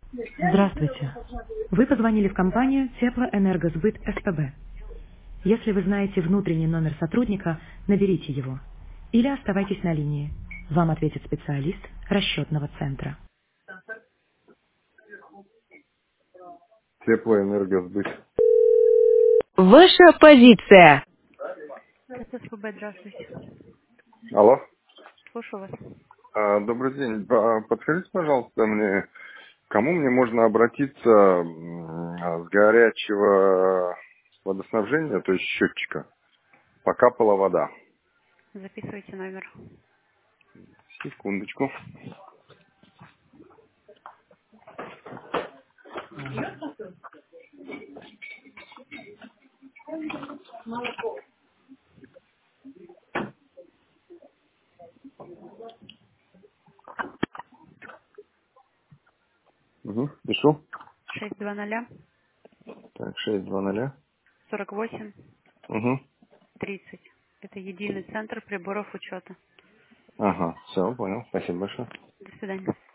Здравствуйте. Вы позвонили в компанию Теплоэнергосбыт СПБ. Если вы знаете внутренний номер сотрудника, наберите его. Или оставайтесь на линии. Вам ответит специалист расчетного центра. Теплоэнергосбыт. Ваша позиция. Это СПБ, здравствуйте. Алло. Слушаю вас. Добрый день. Подскажите, пожалуйста, мне, к кому мне можно обратиться с горячего водоснабжения, то есть счетчика, пока капала вода? Записывайте номер. Секундочку. Угу. Пишу. 620 Так, 620. 48 Угу. 30. Это единый центр приборов учета. Ага, все, понял. Спасибо большое. До свидания.